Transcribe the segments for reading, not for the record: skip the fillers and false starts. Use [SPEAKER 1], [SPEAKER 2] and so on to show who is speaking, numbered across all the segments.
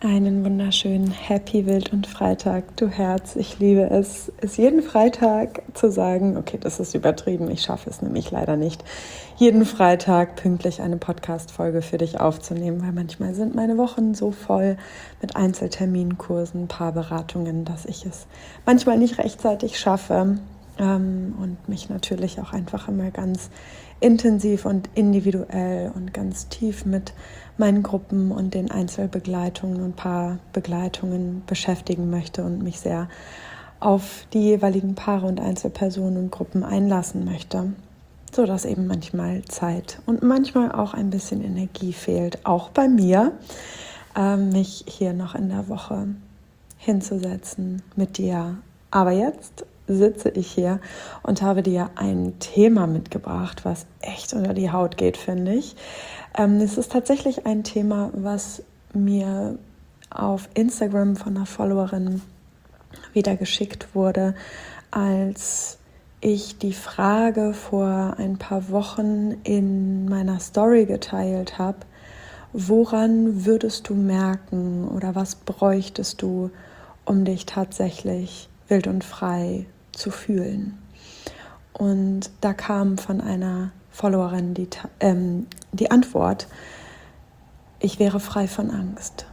[SPEAKER 1] Einen wunderschönen Happy Wild- und Freitag, du Herz. Ich liebe es jeden Freitag zu sagen, okay, das ist übertrieben, ich schaffe es nämlich leider nicht, jeden Freitag pünktlich eine Podcast-Folge für dich aufzunehmen, weil manchmal sind meine Wochen so voll mit Einzelterminkursen, Paarberatungen, dass ich es manchmal nicht rechtzeitig schaffe und mich natürlich auch einfach immer ganz intensiv und individuell und ganz tief mit meinen Gruppen und den Einzelbegleitungen und Paarbegleitungen beschäftigen möchte und mich sehr auf die jeweiligen Paare und Einzelpersonen und Gruppen einlassen möchte, sodass eben manchmal Zeit und manchmal auch ein bisschen Energie fehlt, auch bei mir, mich hier noch in der Woche hinzusetzen mit dir. Aber jetzt sitze ich hier und habe dir ein Thema mitgebracht, was echt unter die Haut geht, finde ich. Es ist tatsächlich ein Thema, was mir auf Instagram von einer Followerin wieder geschickt wurde, als ich die Frage vor ein paar Wochen in meiner Story geteilt habe: Woran würdest du merken oder was bräuchtest du, um dich tatsächlich wild und frei zu fühlen? Und da kam von einer Followerin die Antwort: Ich wäre frei von Angst.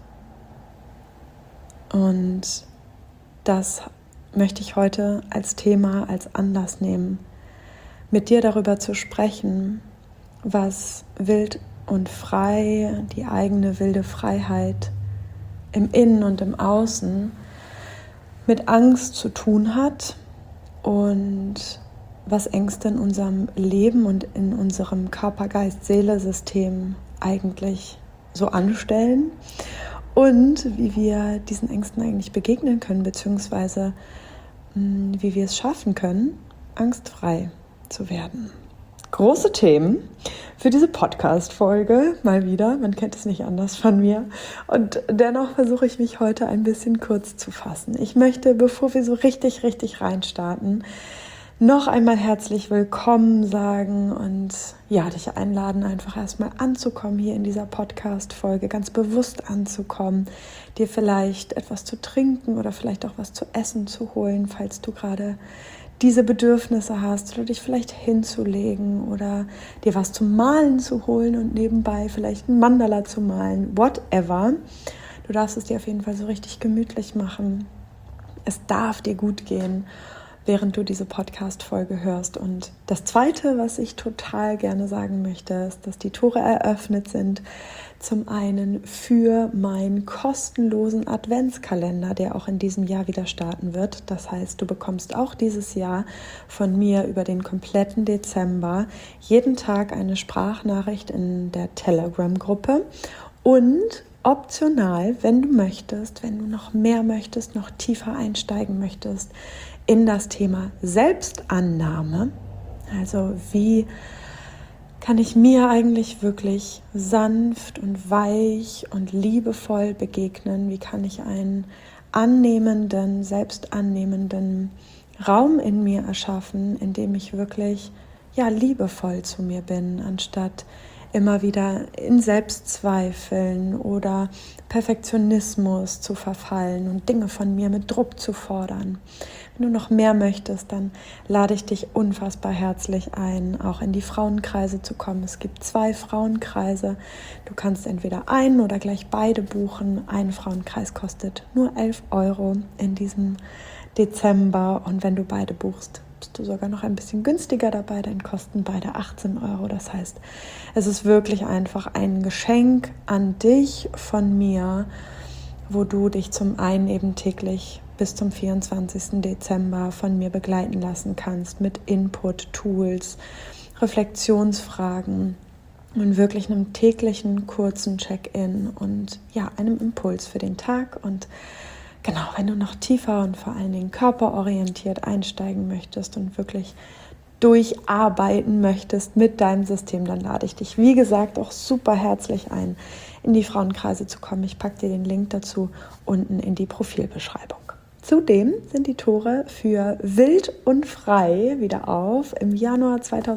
[SPEAKER 1] Und das möchte ich heute als Thema, als Anlass nehmen, mit dir darüber zu sprechen, was wild und frei, die eigene wilde Freiheit im Innen und im Außen mit Angst zu tun hat und was Ängste in unserem Leben und in unserem Körper-Geist-Seele-System eigentlich so anstellen und wie wir diesen Ängsten eigentlich begegnen können, beziehungsweise wie wir es schaffen können, angstfrei zu werden. Große Themen für diese Podcast-Folge, mal wieder. Man kennt es nicht anders von mir. Und dennoch versuche ich mich heute ein bisschen kurz zu fassen. Ich möchte, bevor wir so richtig reinstarten, noch einmal herzlich willkommen sagen und ja, dich einladen, einfach erstmal anzukommen hier in dieser Podcast-Folge, ganz bewusst anzukommen, dir vielleicht etwas zu trinken oder vielleicht auch was zu essen zu holen, falls du gerade diese Bedürfnisse hast, oder dich vielleicht hinzulegen oder dir was zum Malen zu holen und nebenbei vielleicht ein Mandala zu malen, whatever. Du darfst es dir auf jeden Fall so richtig gemütlich machen. Es darf dir gut gehen, während du diese Podcast-Folge hörst. Und das Zweite, was ich total gerne sagen möchte, ist, dass die Tore eröffnet sind. Zum einen für meinen kostenlosen Adventskalender, der auch in diesem Jahr wieder starten wird. Das heißt, du bekommst auch dieses Jahr von mir über den kompletten Dezember jeden Tag eine Sprachnachricht in der Telegram-Gruppe und optional, wenn du möchtest, wenn du noch mehr möchtest, noch tiefer einsteigen möchtest in das Thema Selbstannahme, also wie kann ich mir eigentlich wirklich sanft und weich und liebevoll begegnen, wie kann ich einen annehmenden, selbstannehmenden Raum in mir erschaffen, in dem ich wirklich liebevoll zu mir bin, anstatt immer wieder in Selbstzweifeln oder Perfektionismus zu verfallen und Dinge von mir mit Druck zu fordern. Wenn du noch mehr möchtest, dann lade ich dich unfassbar herzlich ein, auch in die Frauenkreise zu kommen. Es gibt 2 Frauenkreise. Du kannst entweder einen oder gleich beide buchen. Ein Frauenkreis kostet nur 11 € in diesem Dezember. Und wenn du beide buchst, bist du sogar noch ein bisschen günstiger dabei, dann kosten beide 18 €. Das heißt, es ist wirklich einfach ein Geschenk an dich von mir, wo du dich zum einen eben täglich bis zum 24. Dezember von mir begleiten lassen kannst mit Input, Tools, Reflexionsfragen und wirklich einem täglichen kurzen Check-in und einem Impuls für den Tag. Und genau, wenn du noch tiefer und vor allen Dingen körperorientiert einsteigen möchtest und wirklich durcharbeiten möchtest mit deinem System, dann lade ich dich, wie gesagt, auch super herzlich ein, in die Frauenkreise zu kommen. Ich packe dir den Link dazu unten in die Profilbeschreibung. Zudem sind die Tore für Wild und Frei wieder auf. Im Januar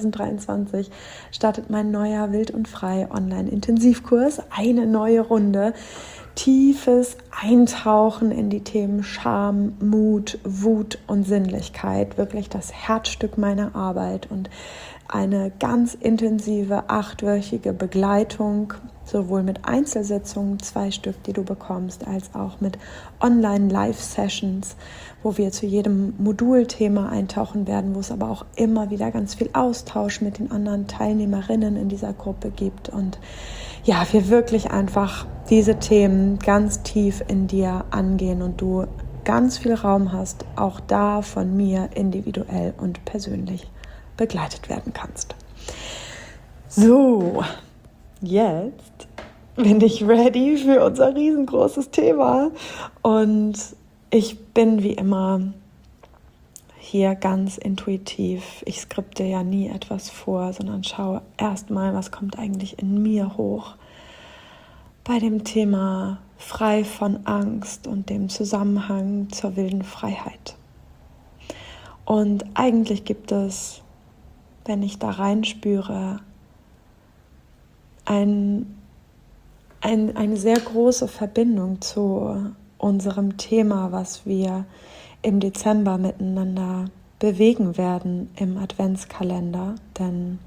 [SPEAKER 1] 2023 startet mein neuer Wild und Frei Online-Intensivkurs, eine neue Runde, tiefes Eintauchen in die Themen Scham, Mut, Wut und Sinnlichkeit, wirklich das Herzstück meiner Arbeit und eine ganz intensive 8-wöchige Begleitung, sowohl mit Einzelsitzungen, 2 Stück, die du bekommst, als auch mit Online-Live-Sessions, wo wir zu jedem Modulthema eintauchen werden, wo es aber auch immer wieder ganz viel Austausch mit den anderen Teilnehmerinnen in dieser Gruppe gibt und ja, wir wirklich einfach diese Themen ganz tief in dir angehen und du ganz viel Raum hast, auch da von mir individuell und persönlich begleitet werden kannst. So, jetzt bin ich ready für unser riesengroßes Thema und ich bin wie immer hier ganz intuitiv. Ich skripte ja nie etwas vor, sondern schaue erstmal, was kommt eigentlich in mir hoch bei dem Thema frei von Angst und dem Zusammenhang zur wilden Freiheit. Und eigentlich gibt es, wenn ich da reinspüre, eine sehr große Verbindung zu unserem Thema, was wir im Dezember miteinander bewegen werden im Adventskalender. Denn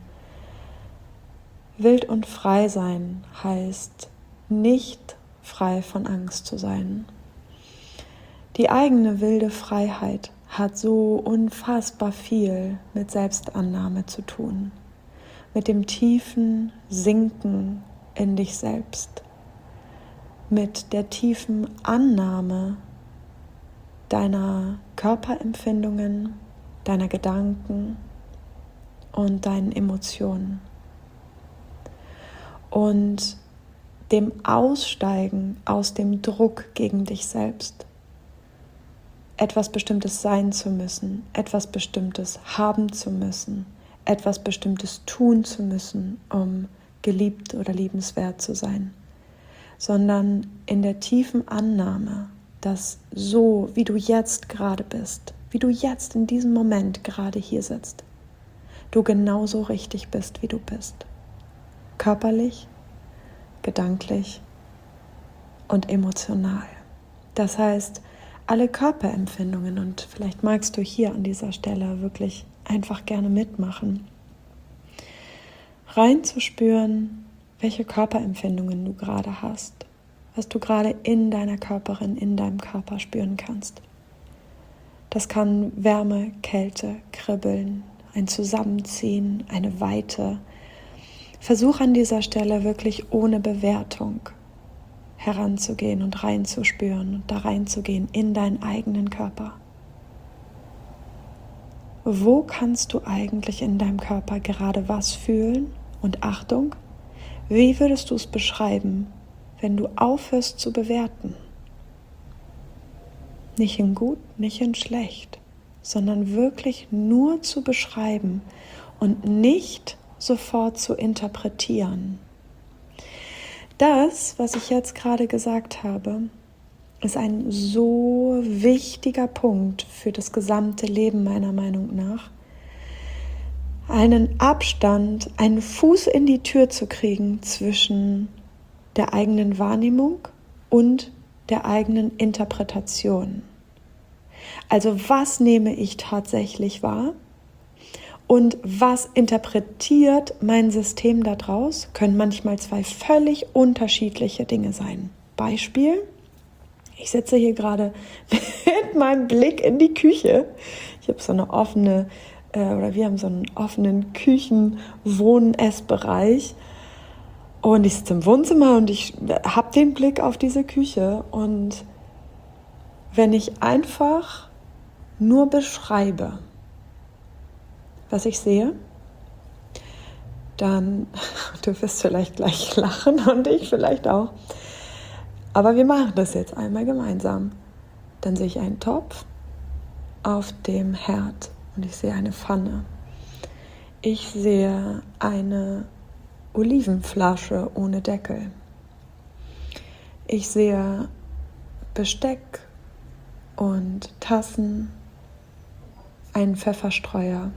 [SPEAKER 1] wild und frei sein heißt nicht frei von Angst zu sein. Die eigene wilde Freiheit hat so unfassbar viel mit Selbstannahme zu tun, mit dem tiefen Sinken in dich selbst, mit der tiefen Annahme deiner Körperempfindungen, deiner Gedanken und deinen Emotionen und dem Aussteigen aus dem Druck gegen dich selbst, etwas Bestimmtes sein zu müssen, etwas Bestimmtes haben zu müssen, etwas Bestimmtes tun zu müssen, um geliebt oder liebenswert zu sein, sondern in der tiefen Annahme, dass so, wie du jetzt gerade bist, wie du jetzt in diesem Moment gerade hier sitzt, du genauso richtig bist, wie du bist. Körperlich, gedanklich und emotional. Das heißt, alle Körperempfindungen, und vielleicht magst du hier an dieser Stelle wirklich einfach gerne mitmachen, reinzuspüren, welche Körperempfindungen du gerade hast, was du gerade in deiner Körperin, in deinem Körper spüren kannst. Das kann Wärme, Kälte, Kribbeln, ein Zusammenziehen, eine Weite. Versuch an dieser Stelle wirklich ohne Bewertung heranzugehen und reinzuspüren und da reinzugehen in deinen eigenen Körper. Wo kannst du eigentlich in deinem Körper gerade was fühlen? Und Achtung, wie würdest du es beschreiben, wenn du aufhörst zu bewerten? Nicht in gut, nicht in schlecht, sondern wirklich nur zu beschreiben und nicht sofort zu interpretieren. Das, was ich jetzt gerade gesagt habe, ist ein so wichtiger Punkt für das gesamte Leben meiner Meinung nach. Einen Abstand, einen Fuß in die Tür zu kriegen zwischen der eigenen Wahrnehmung und der eigenen Interpretation. Also was nehme ich tatsächlich wahr? Und was interpretiert mein System daraus? Können manchmal 2 völlig unterschiedliche Dinge sein. Beispiel, ich sitze hier gerade mit meinem Blick in die Küche. Ich habe so eine offene, wir haben so einen offenen Küchen-Wohn-Essbereich. Und ich sitze im Wohnzimmer und ich habe den Blick auf diese Küche. Und wenn ich einfach nur beschreibe, was ich sehe, dann, du wirst vielleicht gleich lachen und ich vielleicht auch, aber wir machen das jetzt einmal gemeinsam. Dann sehe ich einen Topf auf dem Herd und ich sehe eine Pfanne. Ich sehe eine Olivenflasche ohne Deckel. Ich sehe Besteck und Tassen, einen Pfefferstreuer.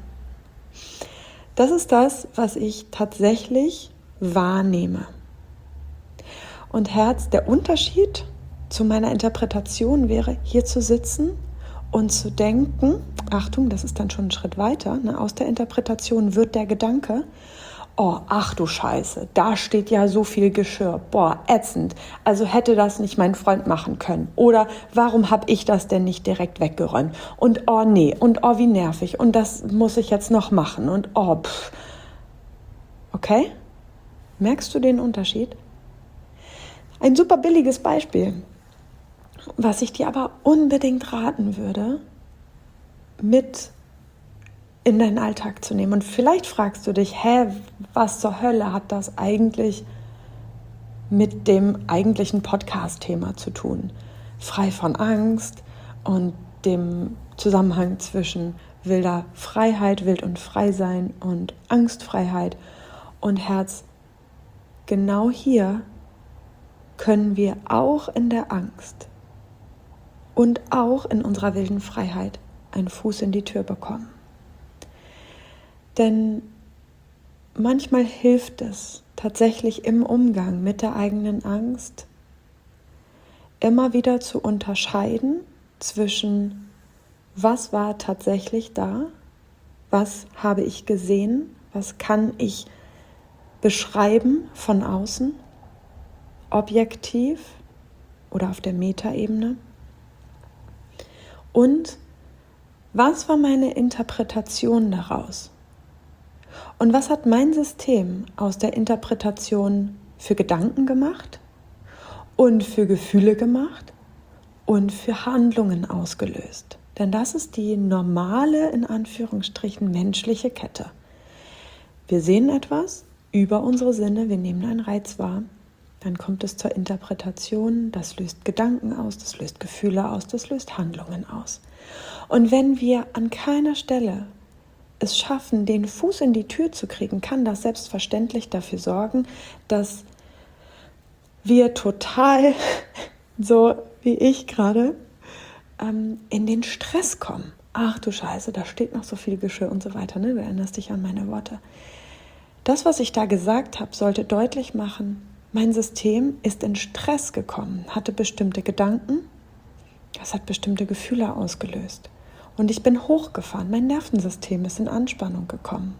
[SPEAKER 1] Das ist das, was ich tatsächlich wahrnehme. Und Herz, der Unterschied zu meiner Interpretation wäre, hier zu sitzen und zu denken, Achtung, das ist dann schon ein Schritt weiter, ne? Aus der Interpretation wird der Gedanke, oh, ach du Scheiße, da steht ja so viel Geschirr, boah, ätzend, also hätte das nicht mein Freund machen können oder warum habe ich das denn nicht direkt weggeräumt und oh nee und oh wie nervig und das muss ich jetzt noch machen und oh pff. Okay? Merkst du den Unterschied? Ein super billiges Beispiel, was ich dir aber unbedingt raten würde, mit in deinen Alltag zu nehmen. Und vielleicht fragst du dich, was zur Hölle hat das eigentlich mit dem eigentlichen Podcast-Thema zu tun? Frei von Angst und dem Zusammenhang zwischen wilder Freiheit, wild und frei sein und Angstfreiheit und Herz. Genau hier können wir auch in der Angst und auch in unserer wilden Freiheit einen Fuß in die Tür bekommen. Denn manchmal hilft es tatsächlich im Umgang mit der eigenen Angst, immer wieder zu unterscheiden zwischen, was war tatsächlich da, was habe ich gesehen, was kann ich beschreiben von außen, objektiv oder auf der Metaebene, und was war meine Interpretation daraus? Und was hat mein System aus der Interpretation für Gedanken gemacht und für Gefühle gemacht und für Handlungen ausgelöst? Denn das ist die normale, in Anführungsstrichen, menschliche Kette. Wir sehen etwas über unsere Sinne, wir nehmen einen Reiz wahr, dann kommt es zur Interpretation, das löst Gedanken aus, das löst Gefühle aus, das löst Handlungen aus. Und wenn wir an keiner Stelle es schaffen, den Fuß in die Tür zu kriegen, kann das selbstverständlich dafür sorgen, dass wir total, so wie ich gerade, in den Stress kommen. Ach du Scheiße, da steht noch so viel Geschirr und so weiter. Ne? Du erinnerst dich an meine Worte. Das, was ich da gesagt habe, sollte deutlich machen, mein System ist in Stress gekommen, hatte bestimmte Gedanken, das hat bestimmte Gefühle ausgelöst. Und ich bin hochgefahren, mein Nervensystem ist in Anspannung gekommen.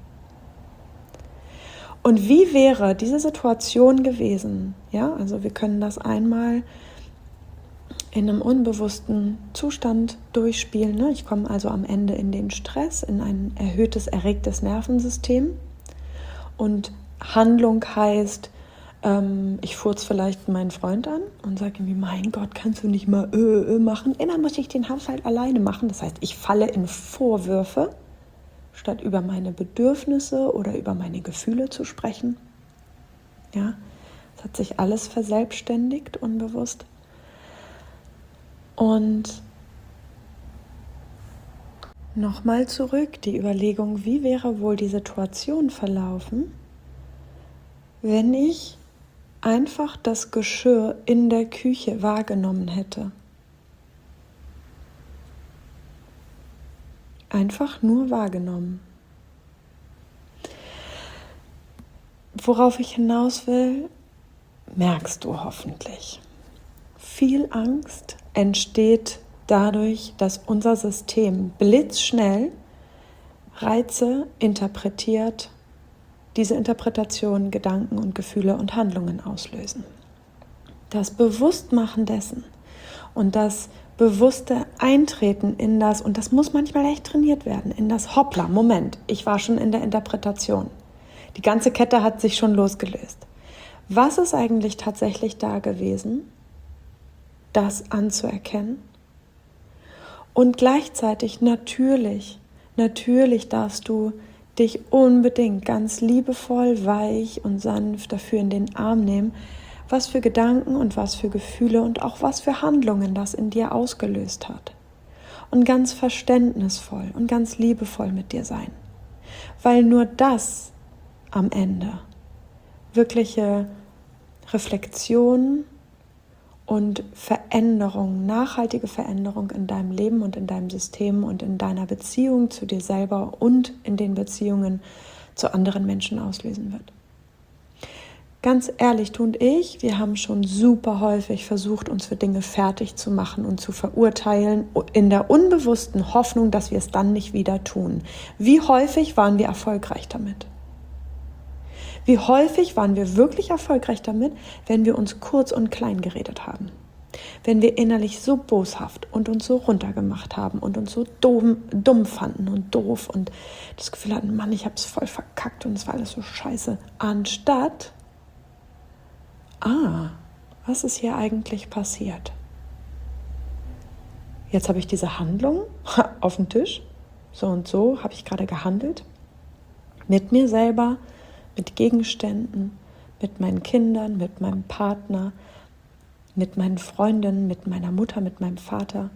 [SPEAKER 1] Und wie wäre diese Situation gewesen? Ja, also wir können das einmal in einem unbewussten Zustand durchspielen. Ne? Ich komme also am Ende in den Stress, in ein erhöhtes, erregtes Nervensystem. Und Handlung heißt, ich furze vielleicht meinen Freund an und sage ihm, mein Gott, kannst du nicht mal machen? Immer muss ich den Haushalt alleine machen. Das heißt, ich falle in Vorwürfe, statt über meine Bedürfnisse oder über meine Gefühle zu sprechen. Ja, es hat sich alles verselbstständigt, unbewusst. Und nochmal zurück, die Überlegung, wie wäre wohl die Situation verlaufen, wenn ich einfach das Geschirr in der Küche wahrgenommen hätte. Einfach nur wahrgenommen. Worauf ich hinaus will, merkst du hoffentlich. Viel Angst entsteht dadurch, dass unser System blitzschnell Reize interpretiert, diese Interpretationen, Gedanken und Gefühle und Handlungen auslösen. Das Bewusstmachen dessen und das bewusste Eintreten in das, und das muss manchmal echt trainiert werden, in das Hoppla, Moment, ich war schon in der Interpretation. Die ganze Kette hat sich schon losgelöst. Was ist eigentlich tatsächlich da gewesen? Das anzuerkennen. Und gleichzeitig natürlich darfst du dich unbedingt ganz liebevoll, weich und sanft dafür in den Arm nehmen, was für Gedanken und was für Gefühle und auch was für Handlungen das in dir ausgelöst hat. Und ganz verständnisvoll und ganz liebevoll mit dir sein. Weil nur das am Ende wirkliche Reflexion und Veränderung, nachhaltige Veränderung in deinem Leben und in deinem System und in deiner Beziehung zu dir selber und in den Beziehungen zu anderen Menschen auslösen wird. Ganz ehrlich, du und ich, wir haben schon super häufig versucht, uns für Dinge fertig zu machen und zu verurteilen, in der unbewussten Hoffnung, dass wir es dann nicht wieder tun. Wie häufig waren wir erfolgreich damit? Wie häufig waren wir wirklich erfolgreich damit, wenn wir uns kurz und klein geredet haben? Wenn wir innerlich so boshaft und uns so runtergemacht haben und uns so dumm fanden und doof und das Gefühl hatten, Mann, ich habe es voll verkackt und es war alles so scheiße, anstatt was ist hier eigentlich passiert? Jetzt habe ich diese Handlung auf dem Tisch, so und so habe ich gerade gehandelt, mit mir selber, mit Gegenständen, mit meinen Kindern, mit meinem Partner, mit meinen Freundinnen, mit meiner Mutter, mit meinem Vater.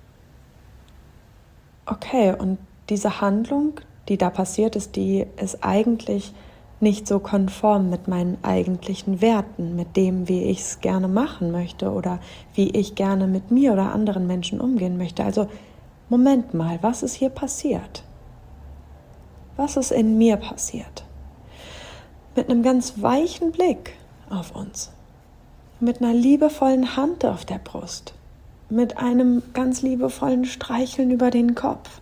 [SPEAKER 1] Okay, und diese Handlung, die da passiert ist, die ist eigentlich nicht so konform mit meinen eigentlichen Werten, mit dem, wie ich es gerne machen möchte oder wie ich gerne mit mir oder anderen Menschen umgehen möchte. Also, Moment mal, was ist hier passiert? Was ist in mir passiert? Mit einem ganz weichen Blick auf uns, mit einer liebevollen Hand auf der Brust, mit einem ganz liebevollen Streicheln über den Kopf.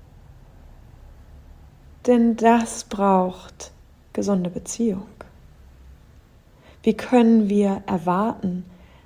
[SPEAKER 1] Denn das braucht gesunde Beziehung. Wie können wir erwarten,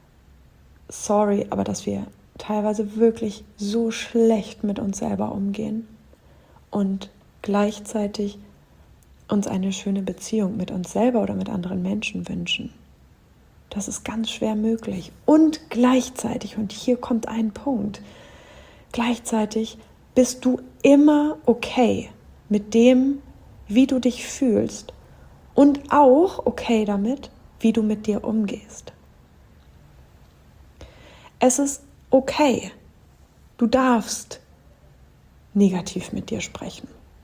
[SPEAKER 1] aber dass wir teilweise wirklich so schlecht mit uns selber umgehen und gleichzeitig uns eine schöne Beziehung mit uns selber oder mit anderen Menschen wünschen? Das ist ganz schwer möglich. Und gleichzeitig, und hier kommt ein Punkt, gleichzeitig bist du immer okay mit dem, wie du dich fühlst und auch okay damit, wie du mit dir umgehst. Es ist okay. Du darfst negativ mit dir sprechen.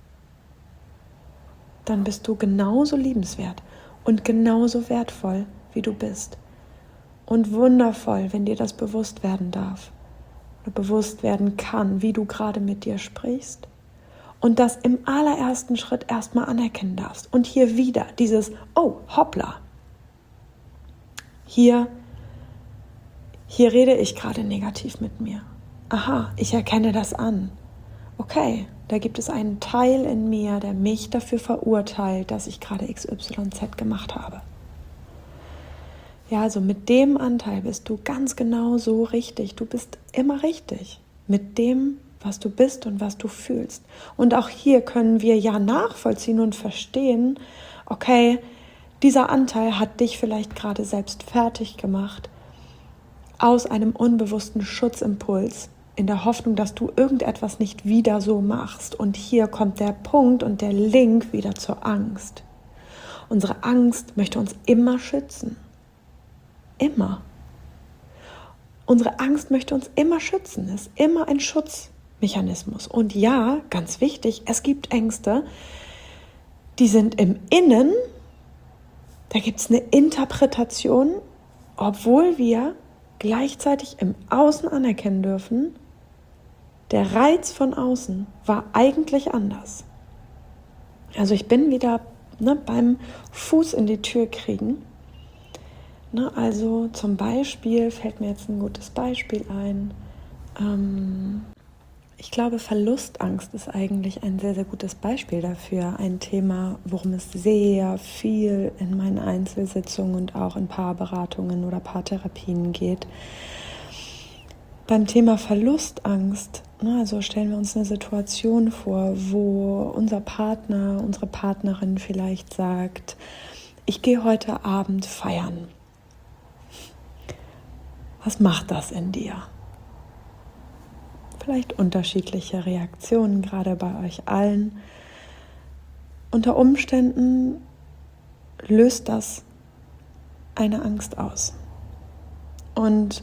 [SPEAKER 1] Dann bist du genauso liebenswert und genauso wertvoll, wie du bist. Und wundervoll, wenn dir das bewusst werden darf oder bewusst werden kann, wie du gerade mit dir sprichst. Und das im allerersten Schritt erstmal anerkennen darfst. Und hier wieder dieses, oh, hoppla. Hier rede ich gerade negativ mit mir. Aha, ich erkenne das an. Okay, da gibt es einen Teil in mir, der mich dafür verurteilt, dass ich gerade XYZ gemacht habe. Ja, also mit dem Anteil bist du ganz genau so richtig. Du bist immer richtig. Mit dem, was du bist und was du fühlst. Und auch hier können wir ja nachvollziehen und verstehen, okay, dieser Anteil hat dich vielleicht gerade selbst fertig gemacht, aus einem unbewussten Schutzimpuls, in der Hoffnung, dass du irgendetwas nicht wieder so machst. Und hier kommt der Punkt und der Link wieder zur Angst. Unsere Angst möchte uns immer schützen. Immer. Unsere Angst möchte uns immer schützen, ist immer ein Schutzmechanismus. Und ja, ganz wichtig, es gibt Ängste, die sind im Innen, da gibt es eine Interpretation, obwohl wir gleichzeitig im Außen anerkennen dürfen, der Reiz von außen war eigentlich anders. Also ich bin wieder beim Fuß in die Tür kriegen. Also zum Beispiel, fällt mir jetzt ein gutes Beispiel ein, ich glaube, Verlustangst ist eigentlich ein sehr, sehr gutes Beispiel dafür. Ein Thema, worum es sehr viel in meinen Einzelsitzungen und auch in Paarberatungen oder Paartherapien geht. Beim Thema Verlustangst, also stellen wir uns eine Situation vor, wo unser Partner, unsere Partnerin vielleicht sagt, ich gehe heute Abend feiern. Was macht das in dir? Vielleicht unterschiedliche Reaktionen, gerade bei euch allen. Unter Umständen löst das eine Angst aus. Und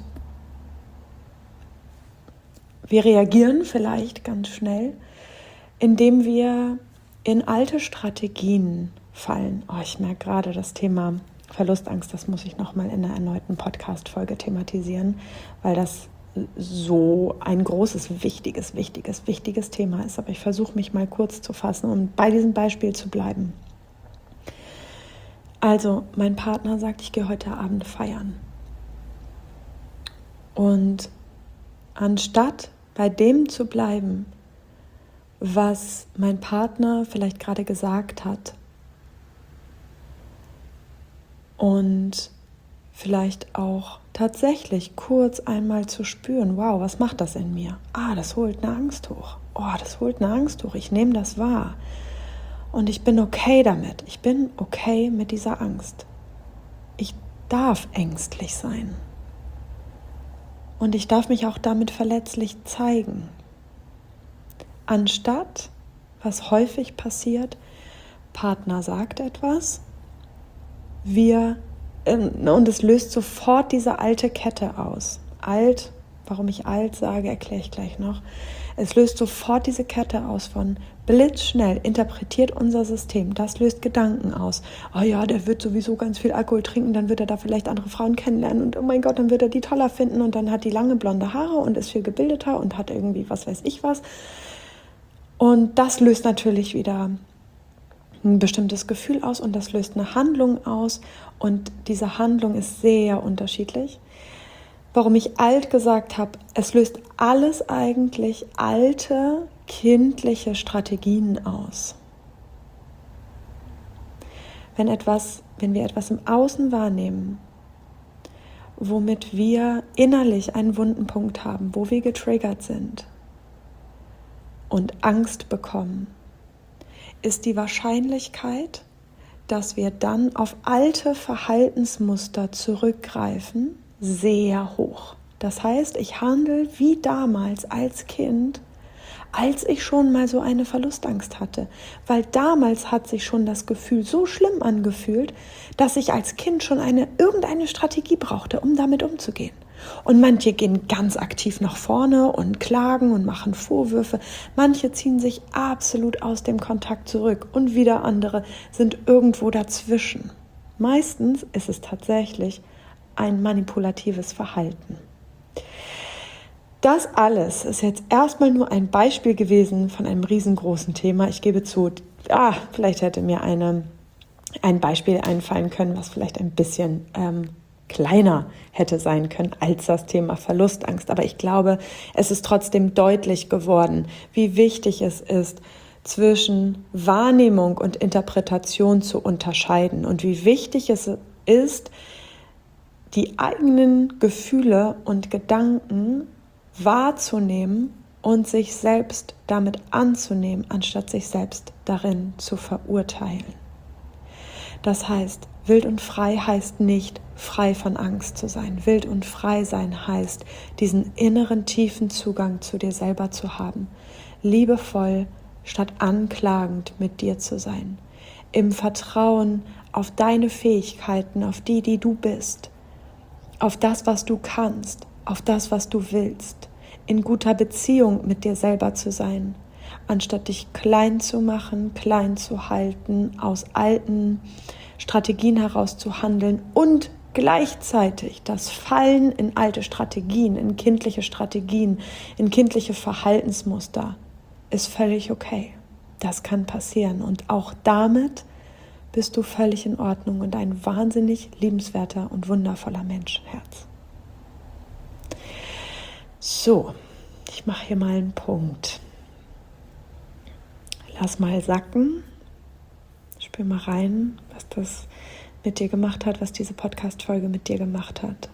[SPEAKER 1] wir reagieren vielleicht ganz schnell, indem wir in alte Strategien fallen. Ich merke gerade das Thema Verlustangst, das muss ich nochmal in einer erneuten Podcast-Folge thematisieren, weil das so ein großes, wichtiges Thema ist. Aber ich versuche mich mal kurz zu fassen, um bei diesem Beispiel zu bleiben. Also mein Partner sagt, ich gehe heute Abend feiern. Und anstatt bei dem zu bleiben, was mein Partner vielleicht gerade gesagt hat und vielleicht auch tatsächlich kurz einmal zu spüren, wow, was macht das in mir? Das holt eine Angst hoch. Das holt eine Angst hoch. Ich nehme das wahr. Und ich bin okay damit. Ich bin okay mit dieser Angst. Ich darf ängstlich sein. Und ich darf mich auch damit verletzlich zeigen. Anstatt, was häufig passiert, Partner sagt etwas, und es löst sofort diese alte Kette aus. Alt, warum ich alt sage, erkläre ich gleich noch. Es löst sofort diese Kette aus von blitzschnell, interpretiert unser System. Das löst Gedanken aus. Der wird sowieso ganz viel Alkohol trinken, dann wird er da vielleicht andere Frauen kennenlernen und oh mein Gott, dann wird er die toller finden und dann hat die lange blonde Haare und ist viel gebildeter und hat irgendwie was weiß ich was. Und das löst natürlich wieder ein bestimmtes Gefühl aus und das löst eine Handlung aus und diese Handlung ist sehr unterschiedlich. Warum ich alt gesagt habe, es löst alles eigentlich alte, kindliche Strategien aus. Wenn wir etwas im Außen wahrnehmen, womit wir innerlich einen wunden Punkt haben, wo wir getriggert sind und Angst bekommen, ist die Wahrscheinlichkeit, dass wir dann auf alte Verhaltensmuster zurückgreifen, sehr hoch. Das heißt, ich handle wie damals als Kind, als ich schon mal so eine Verlustangst hatte. Weil damals hat sich schon das Gefühl so schlimm angefühlt, dass ich als Kind schon irgendeine Strategie brauchte, um damit umzugehen. Und manche gehen ganz aktiv nach vorne und klagen und machen Vorwürfe. Manche ziehen sich absolut aus dem Kontakt zurück und wieder andere sind irgendwo dazwischen. Meistens ist es tatsächlich ein manipulatives Verhalten. Das alles ist jetzt erstmal nur ein Beispiel gewesen von einem riesengroßen Thema. Ich gebe zu, vielleicht hätte mir ein Beispiel einfallen können, was vielleicht ein bisschen kleiner hätte sein können als das Thema Verlustangst. Aber ich glaube, es ist trotzdem deutlich geworden, wie wichtig es ist, zwischen Wahrnehmung und Interpretation zu unterscheiden und wie wichtig es ist, die eigenen Gefühle und Gedanken wahrzunehmen und sich selbst damit anzunehmen, anstatt sich selbst darin zu verurteilen. Das heißt, wild und frei heißt nicht, frei von Angst zu sein. Wild und frei sein heißt, diesen inneren tiefen Zugang zu dir selber zu haben. Liebevoll statt anklagend mit dir zu sein. Im Vertrauen auf deine Fähigkeiten, auf die du bist. Auf das, was du kannst. Auf das, was du willst. In guter Beziehung mit dir selber zu sein. Anstatt dich klein zu machen, klein zu halten, aus alten Strategien heraus zu handeln und gleichzeitig das Fallen in alte Strategien, in kindliche Verhaltensmuster ist völlig okay. Das kann passieren und auch damit bist du völlig in Ordnung und ein wahnsinnig liebenswerter und wundervoller Menschenherz. So, ich mache hier mal einen Punkt. Lass mal sacken. Spür mal rein, was das mit dir gemacht hat, was diese Podcast-Folge mit dir gemacht hat.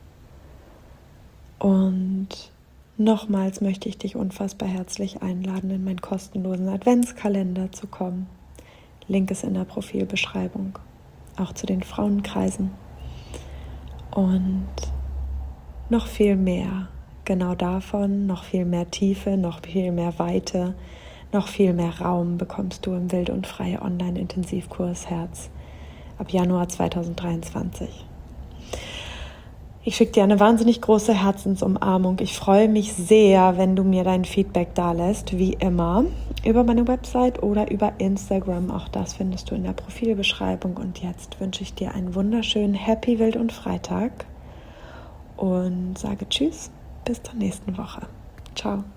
[SPEAKER 1] Und nochmals möchte ich dich unfassbar herzlich einladen, in meinen kostenlosen Adventskalender zu kommen. Link ist in der Profilbeschreibung, auch zu den Frauenkreisen. Und noch viel mehr, genau davon, noch viel mehr Tiefe, noch viel mehr Weite, noch viel mehr Raum bekommst du im Wild und Frei Online-Intensivkurs Herz ab Januar 2023. Ich schicke dir eine wahnsinnig große Herzensumarmung. Ich freue mich sehr, wenn du mir dein Feedback dalässt, wie immer, über meine Website oder über Instagram. Auch das findest du in der Profilbeschreibung. Und jetzt wünsche ich dir einen wunderschönen Happy Wild und Freitag und sage Tschüss, bis zur nächsten Woche. Ciao.